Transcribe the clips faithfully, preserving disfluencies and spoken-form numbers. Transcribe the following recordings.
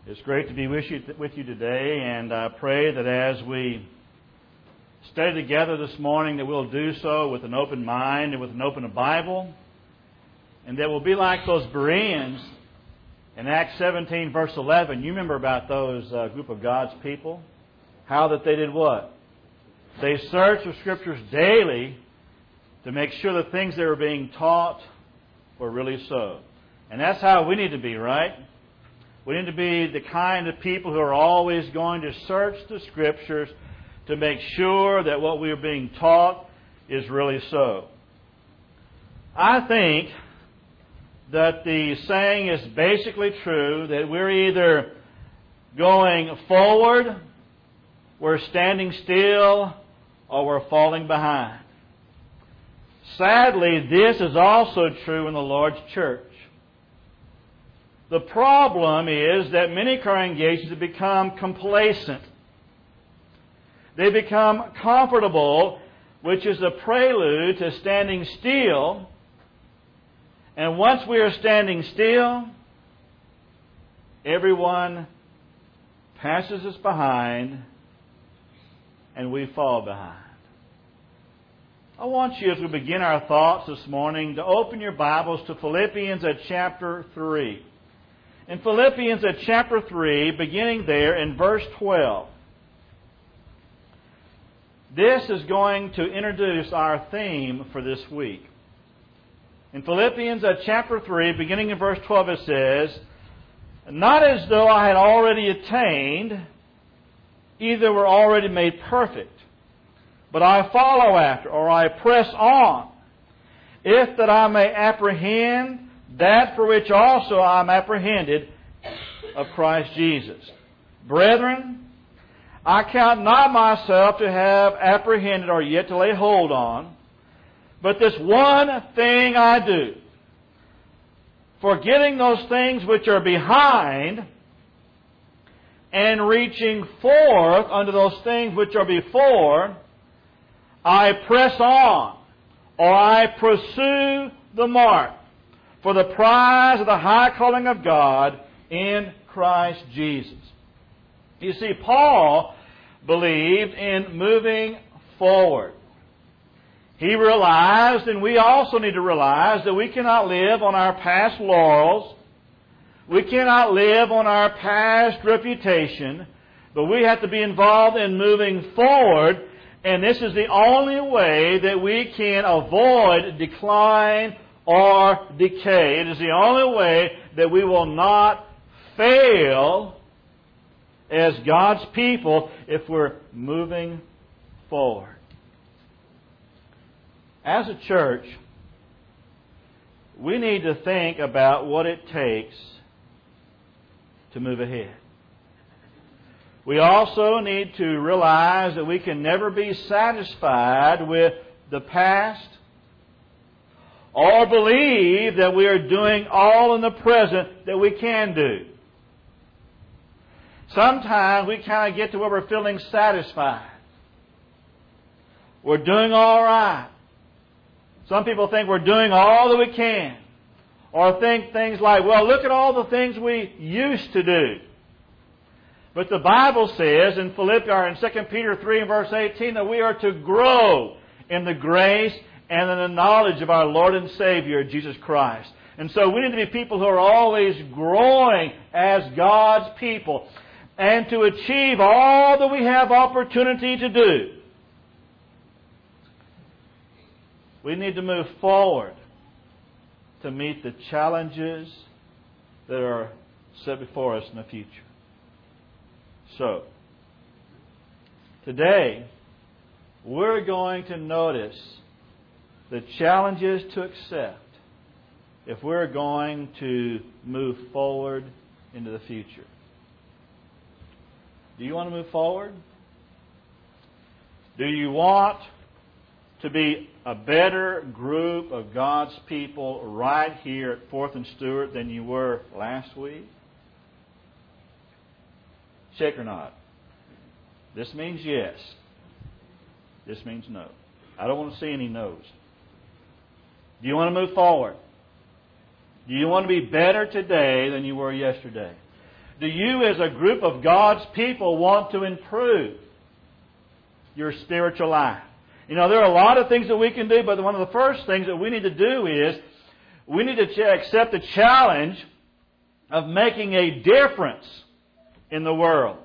It's great to be with you, with you today, and I pray that as we study together this morning that we'll do so with an open mind and with an open Bible, and that we'll be like those Bereans in Acts seventeen, verse eleven. You remember about those uh, group of God's people? How that they did what? They searched the Scriptures daily to make sure the things they were being taught were really so. And that's how we need to be, right? We need to be the kind of people who are always going to search the Scriptures to make sure that what we are being taught is really so. I think that the saying is basically true, that we're either going forward, we're standing still, or we're falling behind. Sadly, this is also true in the Lord's church. The problem is that many congregations have become complacent. They become comfortable, which is a prelude to standing still. And once we are standing still, everyone passes us behind and we fall behind. I want you, as we begin our thoughts this morning, to open your Bibles to Philippians at chapter three. In Philippians at chapter three, beginning there in verse twelve. This is going to introduce our theme for this week. In Philippians at chapter three, beginning in verse twelve, it says, "Not as though I had already attained, either were already made perfect, but I follow after, or I press on, if that I may apprehend that for which also I am apprehended of Christ Jesus. Brethren, I count not myself to have apprehended or yet to lay hold on, but this one thing I do, forgetting those things which are behind, and reaching forth unto those things which are before, I press on, or I pursue the mark, for the prize of the high calling of God in Christ Jesus." You see, Paul believed in moving forward. He realized, and we also need to realize, that we cannot live on our past laurels. We cannot live on our past reputation, but we have to be involved in moving forward, and this is the only way that we can avoid decline or decay. It is the only way that we will not fail as God's people if we're moving forward. As a church, we need to think about what it takes to move ahead. We also need to realize that we can never be satisfied with the past or believe that we are doing all in the present that we can do. Sometimes we kind of get to where we're feeling satisfied. We're doing all right. Some people think we're doing all that we can. Or think things like, well, look at all the things we used to do. But the Bible says in Philippians, or in Second Peter three and verse eighteen, that we are to grow in the grace and in the knowledge of our Lord and Savior, Jesus Christ. And so we need to be people who are always growing as God's people, and to achieve all that we have opportunity to do. We need to move forward to meet the challenges that are set before us in the future. So, today, we're going to notice the challenges to accept if we're going to move forward into the future. Do you want to move forward? Do you want to be a better group of God's people right here at Fourth and Stewart than you were last week? Shake or nod. This means yes. This means no. I don't want to see any no's. Do you want to move forward? Do you want to be better today than you were yesterday? Do you as a group of God's people want to improve your spiritual life? You know, there are a lot of things that we can do, but one of the first things that we need to do is we need to accept the challenge of making a difference in the world.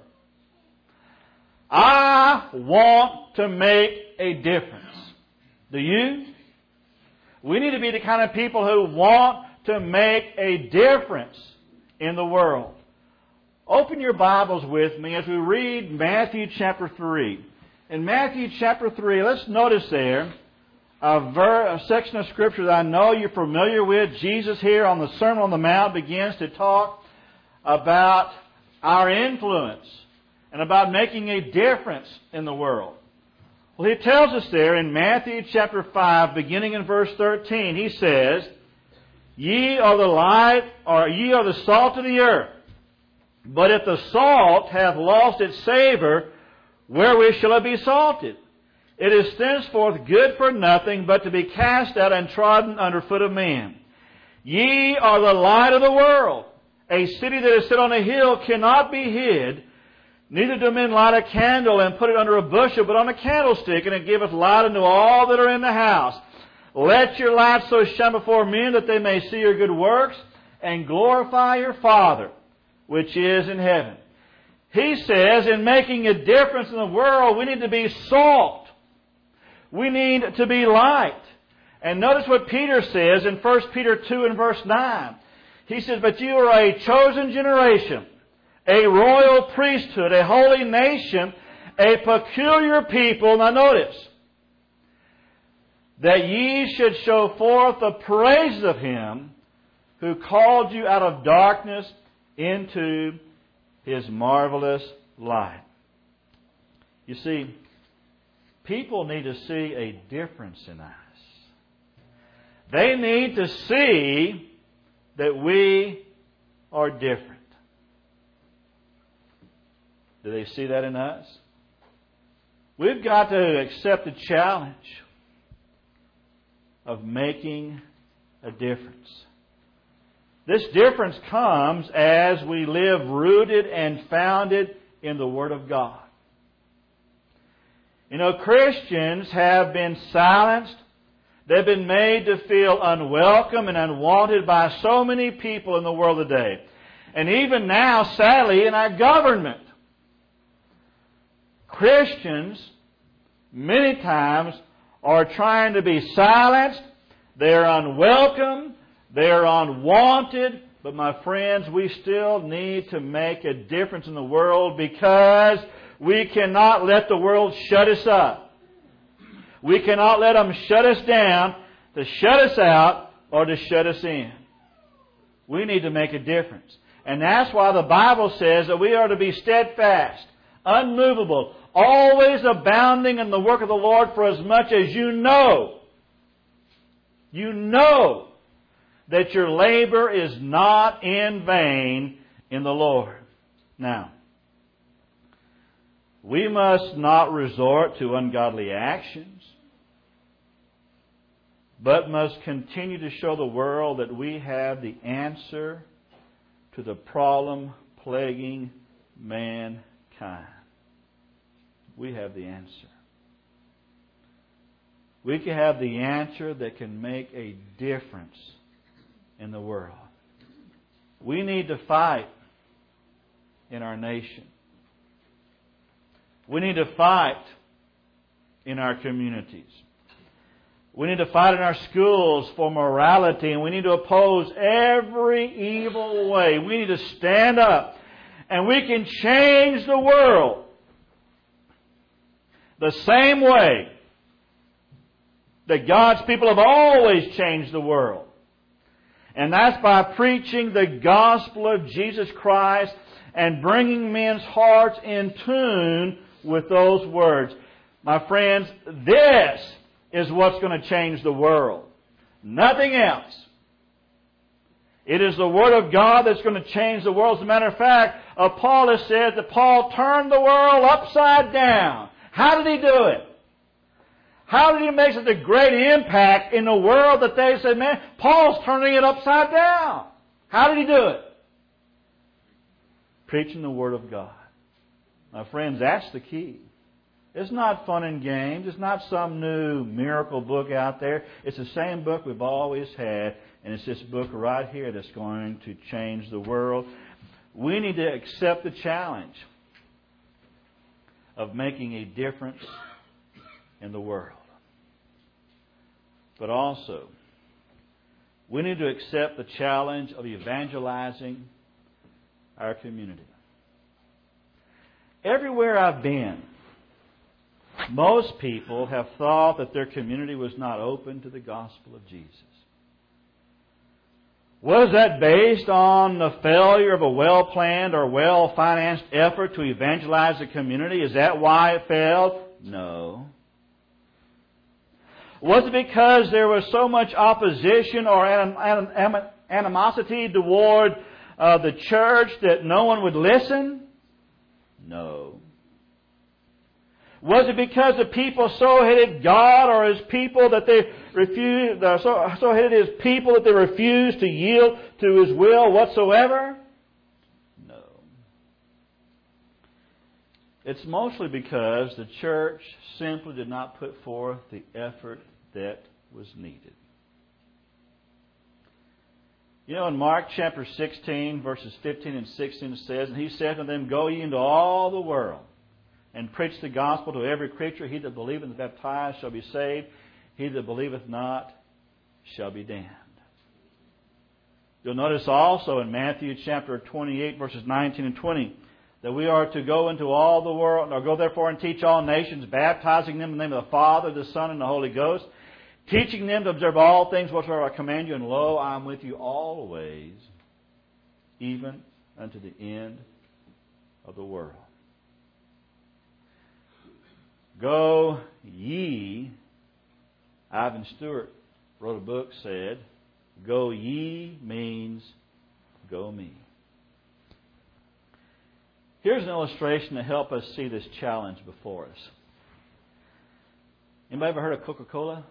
I want to make a difference. Do you? We need to be the kind of people who want to make a difference in the world. Open your Bibles with me as we read Matthew chapter three. In Matthew chapter three, let's notice there a, ver- a section of Scripture that I know you're familiar with. Jesus here on the Sermon on the Mount begins to talk about our influence and about making a difference in the world. Well, He tells us there in Matthew chapter five, beginning in verse thirteen, He says, Ye are the light, or ye are the salt of the earth. But if the salt hath lost its savour, wherewith shall it be salted? It is thenceforth good for nothing, but to be cast out and trodden under foot of men. Ye are the light of the world. A city that is set on a hill cannot be hid. Neither do men light a candle and put it under a bushel, but on a candlestick, and it giveth light unto all that are in the house. Let your light so shine before men that they may see your good works and glorify your Father which is in heaven. He says in making a difference in the world, we need to be salt. We need to be light. And notice what Peter says in First Peter two and verse nine. He says, But you are a chosen generation, a royal priesthood, a holy nation, a peculiar people. Now notice, that ye should show forth the praises of Him who called you out of darkness into His marvelous light. You see, people need to see a difference in us. They need to see that we are different. Do they see that in us? We've got to accept the challenge of making a difference. This difference comes as we live rooted and founded in the Word of God. You know, Christians have been silenced. They've been made to feel unwelcome and unwanted by so many people in the world today. And even now, sadly, in our government. Christians, many times, are trying to be silenced. They're unwelcome. They're unwanted. But my friends, we still need to make a difference in the world because we cannot let the world shut us up. We cannot let them shut us down, to shut us out, or to shut us in. We need to make a difference. And that's why the Bible says that we are to be steadfast, unmovable, always abounding in the work of the Lord, for as much as you know, you know that your labor is not in vain in the Lord. Now, we must not resort to ungodly actions, but must continue to show the world that we have the answer to the problem plaguing mankind. We have the answer. We can have the answer that can make a difference in the world. We need to fight in our nation. We need to fight in our communities. We need to fight in our schools for morality, and we need to oppose every evil way. We need to stand up, and we can change the world the same way that God's people have always changed the world. And that's by preaching the gospel of Jesus Christ and bringing men's hearts in tune with those words. My friends, this is what's going to change the world. Nothing else. It is the Word of God that's going to change the world. As a matter of fact, uh, Paul has said that Paul turned the world upside down. How did he do it? How did he make such a great impact in the world that they said, man, Paul's turning it upside down? How did he do it? preaching the Word of God. My friends, that's the key. It's not fun and games. It's not some new miracle book out there. It's the same book we've always had, and it's this book right here that's going to change the world. We need to accept the challenge of making a difference in the world. But also, we need to accept the challenge of evangelizing our community. Everywhere I've been, most people have thought that their community was not open to the gospel of Jesus. Was that based on the failure of a well-planned or well-financed effort to evangelize the community? Is that why it failed? No. Was it because there was so much opposition or anim- anim- animosity toward uh, the church that no one would listen? No. Was it because the people so hated God or His people that they refused, uh, so, so hated His people that they refused to yield to His will whatsoever? No. It's mostly because the church simply did not put forth the effort that was needed. You know, in Mark chapter sixteen, verses fifteen and sixteen, it says, "And He said to them, Go ye into all the world, and preach the gospel to every creature. He that believeth and is baptized shall be saved. He that believeth not shall be damned." You'll notice also in Matthew chapter twenty-eight, verses nineteen and twenty, that we are to go into all the world, or go therefore and teach all nations, baptizing them in the name of the Father, the Son, and the Holy Ghost, teaching them to observe all things whatsoever I command you, and lo, I am with you always, even unto the end of the world. Go ye, Ivan Stewart wrote a book, said, go ye means go me. Here's an illustration to help us see this challenge before us. Anybody ever heard of Coca-Cola?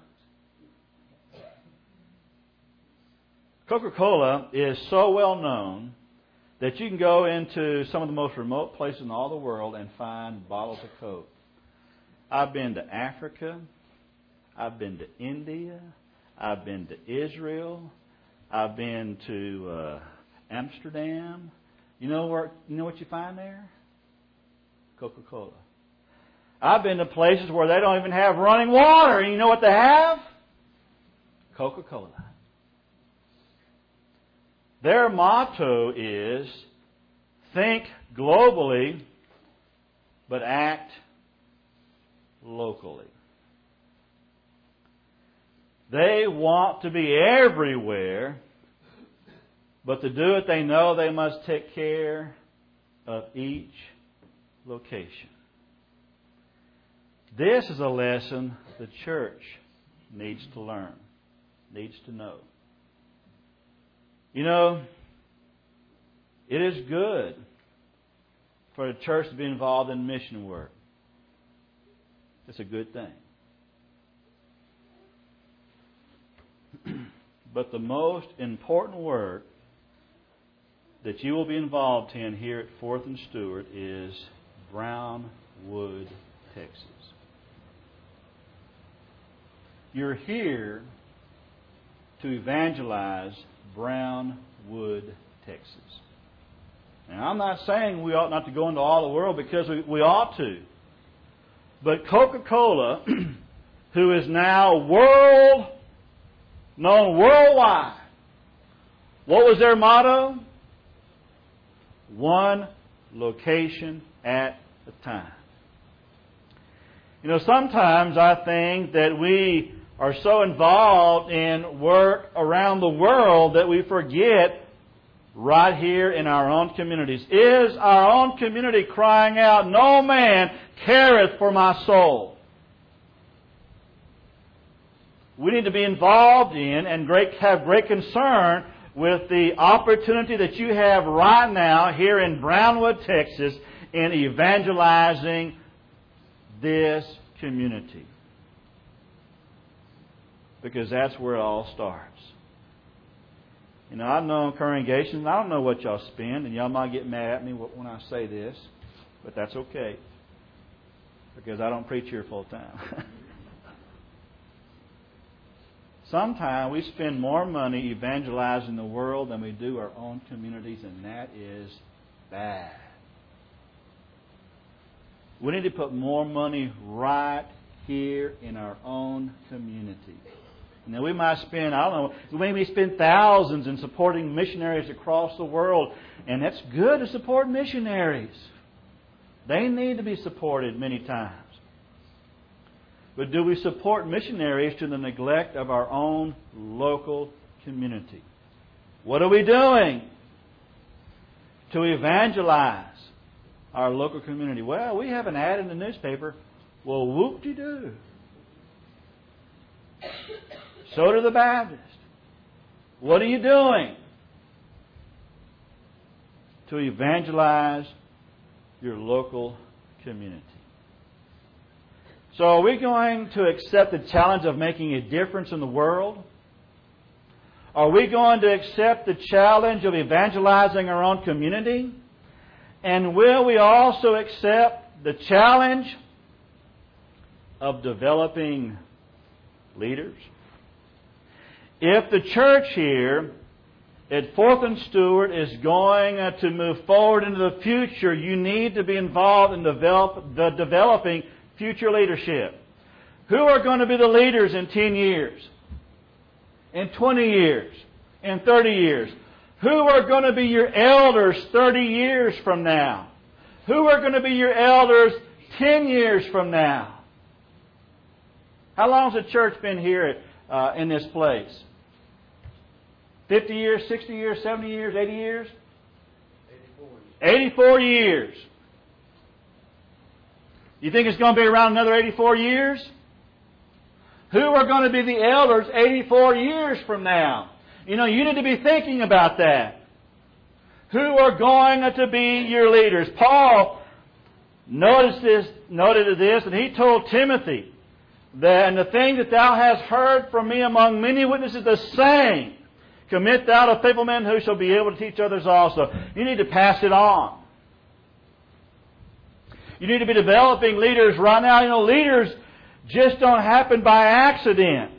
Coca-Cola is so well known that you can go into some of the most remote places in all the world and find bottles of Coke. I've been to Africa. I've been to India. I've been to Israel. I've been to uh, Amsterdam. You know where? You know what you find there? Coca-Cola. I've been to places where they don't even have running water, and you know what they have? Coca-Cola. Their motto is, think globally, but act locally. They want to be everywhere, but to do it, they know they must take care of each location. This is a lesson the church needs to learn, needs to know. You know, it is good for the church to be involved in mission work. It's a good thing. But the most important work that you will be involved in here at Fourth and Stewart is Brownwood, Texas. You're here to evangelize Brownwood, Texas. Now, I'm not saying we ought not to go into all the world, because we, we ought to. But Coca-Cola, who is now world known worldwide, what was their motto? One location at a time. You know, sometimes I think that we are so involved in work around the world that we forget right here in our own communities. Is our own community crying out, "No man careth for my soul"? We need to be involved in and great, have great concern with the opportunity that you have right now here in Brownwood, Texas, in evangelizing this community. Because that's where it all starts. You know, I've known congregations, I don't know what y'all spend, and y'all might get mad at me when I say this, but that's okay, because I don't preach here full time. Sometimes we spend more money evangelizing the world than we do our own communities, and that is bad. We need to put more money right here in our own community. Now, we might spend, I don't know, we maybe spend thousands in supporting missionaries across the world. And that's good to support missionaries. They need to be supported many times. But do we support missionaries to the neglect of our own local community? What are we doing to evangelize our local community? Well, we have an ad in the newspaper. Well, whoop-de-doo. So do the Baptists. What are you doing to evangelize your local community? So are we going to accept the challenge of making a difference in the world? Are we going to accept the challenge of evangelizing our own community? And will we also accept the challenge of developing leaders? If the church here at Fourth and Stewart is going to move forward into the future, you need to be involved in develop, the developing future leadership. Who are going to be the leaders in ten years? In twenty years? In thirty years? Who are going to be your elders thirty years from now? Who are going to be your elders ten years from now? How long has the church been here uh, in this place? fifty years, sixty years, seventy years, eighty years? eighty-four years. You think it's going to be around another eighty-four years? Who are going to be the elders eighty-four years from now? You know, you need to be thinking about that. Who are going to be your leaders? Paul noticed this, noted this, and he told Timothy that, and the thing that thou hast heard from me among many witnesses, the same commit thou to faithful men who shall be able to teach others also. You need to pass it on. You need to be developing leaders right now. You know, leaders just don't happen by accident.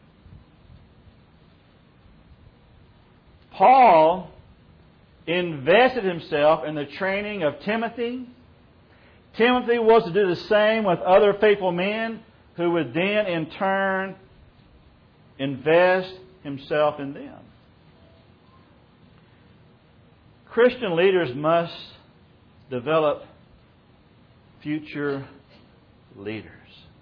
Paul invested himself in the training of Timothy. Timothy was to do the same with other faithful men who would then in turn invest himself in them. Christian leaders must develop future leaders.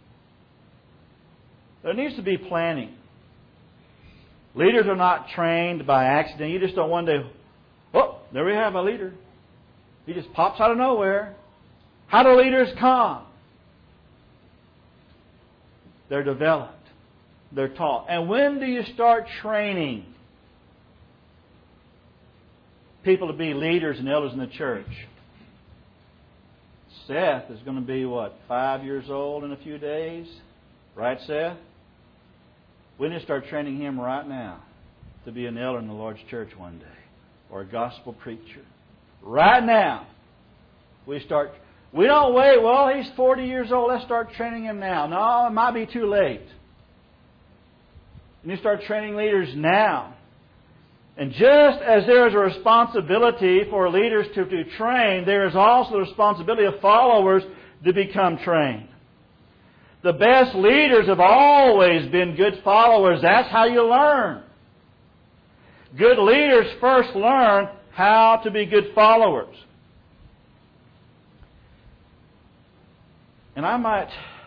There needs to be planning. Leaders are not trained by accident. You just don't one day, oh, there we have a leader. He just pops out of nowhere. How do leaders come? They're developed. They're taught. And when do you start training people to be leaders and elders in the church? Seth is going to be, what, five years old in a few days? Right, Seth? We need to start training him right now to be an elder in the Lord's church one day, or a gospel preacher. Right now, we start. We don't wait. Well, he's forty years old. Let's start training him now. No, it might be too late. You need to start training leaders now. And just as there is a responsibility for leaders to, to train, there is also the responsibility of followers to become trained. The best leaders have always been good followers. That's how you learn. Good leaders first learn how to be good followers. And I might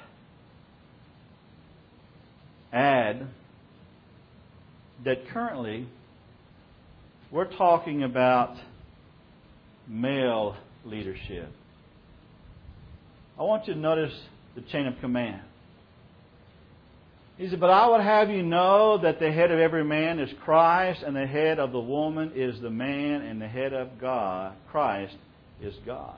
add that currently we're talking about male leadership. I want you to notice the chain of command. He said, but I would have you know that the head of every man is Christ, and the head of the woman is the man, and the head of God, Christ, is God.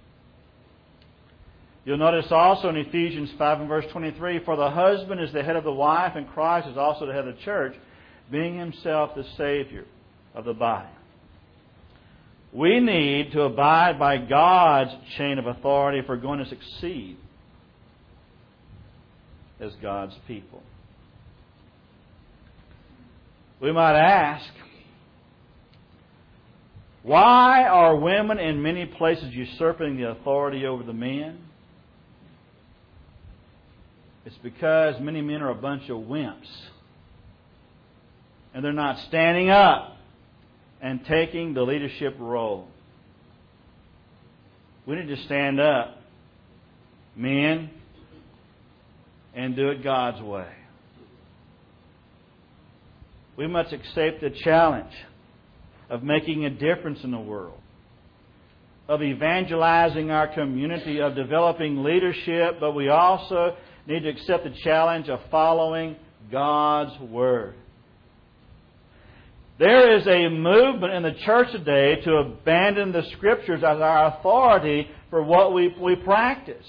You'll notice also in Ephesians five and verse twenty-three, for the husband is the head of the wife, and Christ is also the head of the church, being himself the Savior. of the body. We need to abide by God's chain of authority if we're going to succeed as God's people. We might ask, why are women in many places usurping the authority over the men? It's because many men are a bunch of wimps. And they're not standing up and taking the leadership role. We need to stand up, men, and do it God's way. We must accept the challenge of making a difference in the world, of evangelizing our community, of developing leadership, but we also need to accept the challenge of following God's Word. There is a movement in the church today to abandon the Scriptures as our authority for what we, we practice.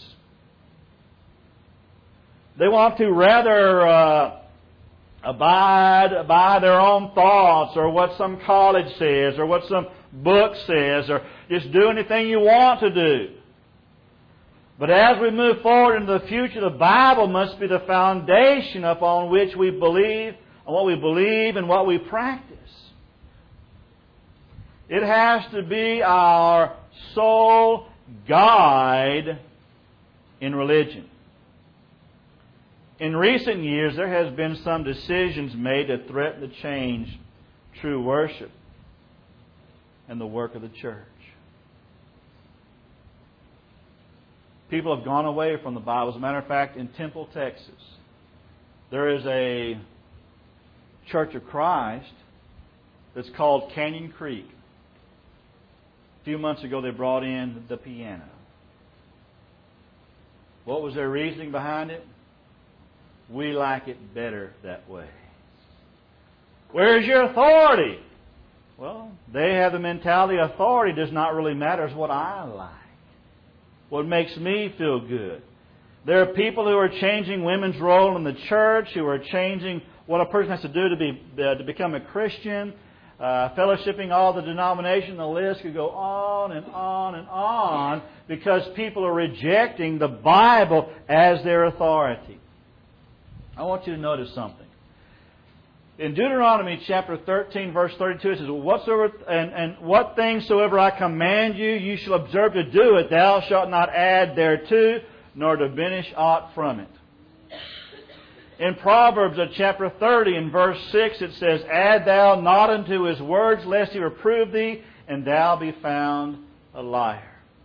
They want to rather uh, abide by their own thoughts, or what some college says, or what some book says, or just do anything you want to do. But as we move forward into the future, the Bible must be the foundation upon which we believe, on what we believe and what we practice. It has to be our sole guide in religion. In recent years, there has been some decisions made to threaten to change true worship and the work of the church. People have gone away from the Bible. As a matter of fact, in Temple, Texas, there is a Church of Christ that's called Canyon Creek. A few months ago, they brought in the piano. What was their reasoning behind it? We like it better that way. Where's your authority? Well, they have the mentality authority does not really matter. It's what I like. What makes me feel good. There are people who are changing women's role in the church, who are changing what a person has to do to be uh, to become a Christian, uh, fellowshipping all the denominations. The list could go on and on and on because people are rejecting the Bible as their authority. I want you to notice something. In Deuteronomy chapter thirteen, verse thirty-two, it says, "Whatsoever and, and what things soever I command you, you shall observe to do it. Thou shalt not add thereto, nor diminish aught from it." In Proverbs chapter thirty, in verse six, it says, "Add thou not unto his words, lest he reprove thee, and thou be found a liar."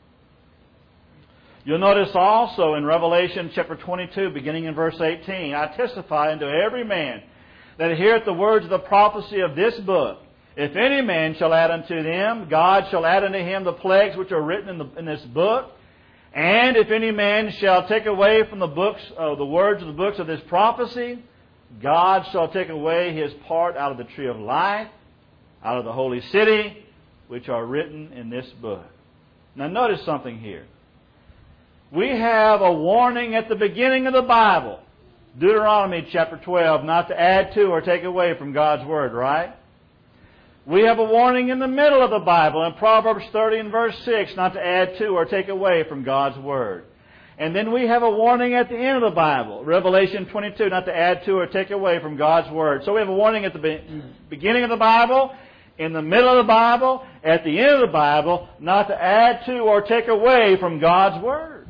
You'll notice also in Revelation chapter twenty-two, beginning in verse eighteen, "I testify unto every man that heareth the words of the prophecy of this book. If any man shall add unto them, God shall add unto him the plagues which are written in, the, in this book. And if any man shall take away from the books, uh, the words of the books of this prophecy, God shall take away his part out of the tree of life, out of the holy city, which are written in this book." Now notice something here. We have a warning at the beginning of the Bible. Deuteronomy chapter twelve, not to add to or take away from God's Word, right? We have a warning in the middle of the Bible in Proverbs thirty and verse six, not to add to or take away from God's Word. And then we have a warning at the end of the Bible, Revelation twenty-two, not to add to or take away from God's Word. So we have a warning at the be- beginning of the Bible, in the middle of the Bible, at the end of the Bible, not to add to or take away from God's Word.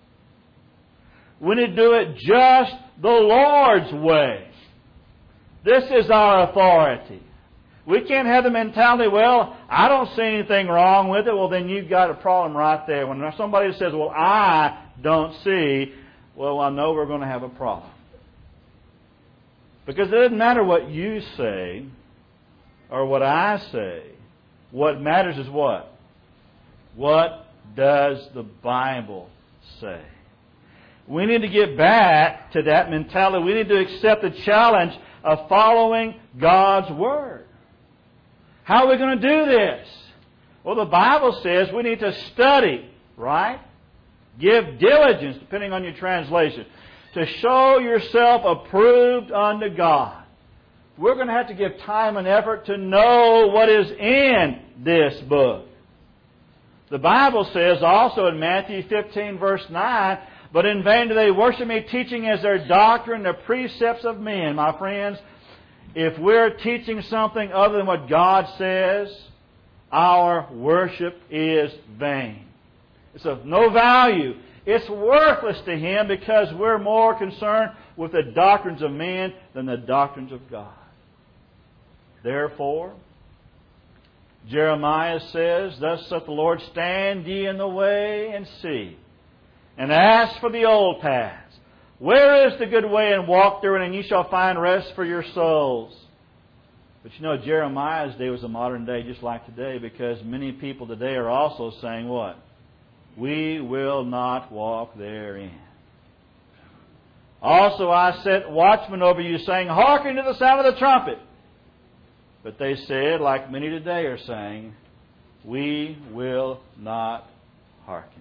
We need to do it just the Lord's way. This is our authority. We can't have the mentality, well, I don't see anything wrong with it. Well, then you've got a problem right there. When somebody says, well, I don't see, well, I know we're going to have a problem. Because it doesn't matter what you say or what I say. What matters is what? What does the Bible say? We need to get back to that mentality. We need to accept the challenge of following God's Word. How are we going to do this? Well, the Bible says we need to study, right? Give diligence, depending on your translation, to show yourself approved unto God. we're going to have to give time and effort to know what is in this book. The Bible says also in Matthew fifteen, verse nine, "But in vain do they worship me, teaching as their doctrine the precepts of men." My friends, if we're teaching something other than what God says, our worship is vain. It's of no value. It's worthless to Him because we're more concerned with the doctrines of men than the doctrines of God. Therefore, Jeremiah says, "Thus saith the Lord, stand ye in the way and see, and ask for the old paths. Where is the good way, and walk therein, and ye shall find rest for your souls." But you know, Jeremiah's day was a modern day just like today, because many people today are also saying what? We will not walk therein. "Also I set watchmen over you, saying, hearken to the sound of the trumpet. But they said, like many today are saying, we will not hearken."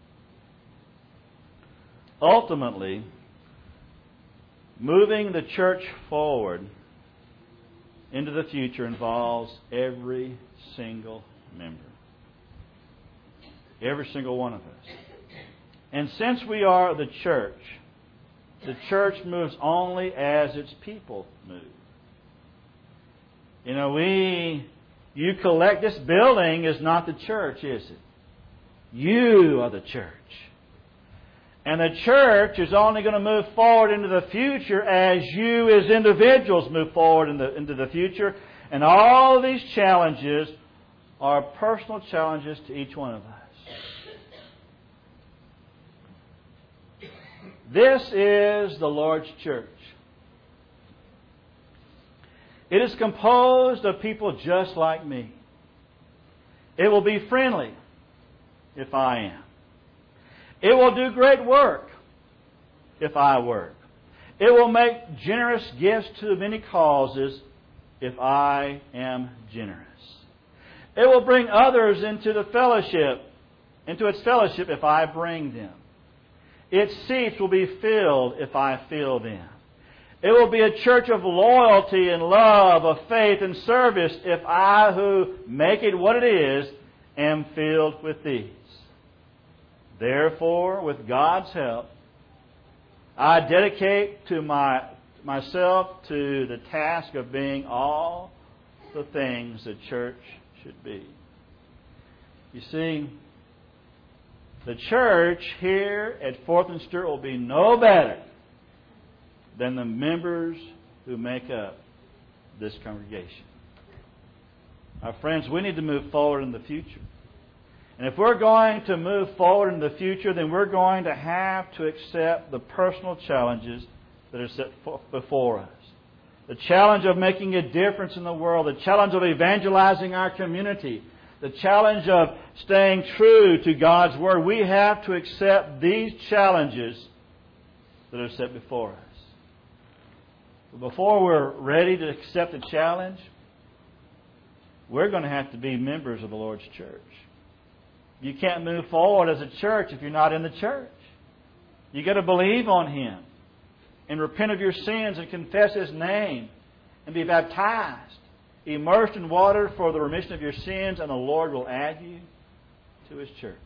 Ultimately, moving the church forward into the future involves every single member. Every single one of us. And since we are the church, the church moves only as its people move. You know, we, you collect, this building is not the church, is it? You are the church. And the church is only going to move forward into the future as you as individuals move forward in the, into the future. And all of these challenges are personal challenges to each one of us. This is the Lord's church. It is composed of people just like me. It will be friendly if I am. It will do great work if I work. It will make generous gifts to many causes if I am generous. It will bring others into the fellowship, into its fellowship if I bring them. Its seats will be filled if I fill them. It will be a church of loyalty and love, of faith and service if I, who make it what it is, am filled with these. Therefore, with God's help, I dedicate to my myself to the task of being all the things the church should be. You see, the church here at Fourth and Stewart will be no better than the members who make up this congregation. Our friends, we need to move forward in the future. And if we're going to move forward in the future, then we're going to have to accept the personal challenges that are set before us. The challenge of making a difference in the world, the challenge of evangelizing our community, the challenge of staying true to God's Word. We have to accept these challenges that are set before us. But before we're ready to accept the challenge, we're going to have to be members of the Lord's church. You can't move forward as a church if you're not in the church. You've got to believe on Him and repent of your sins and confess His name and be baptized, immersed in water for the remission of your sins, and the Lord will add you to His church.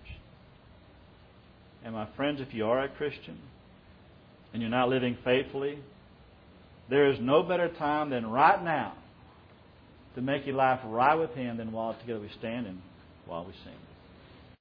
And my friends, if you are a Christian and you're not living faithfully, there is no better time than right now to make your life right with Him than while together we stand and while we sing.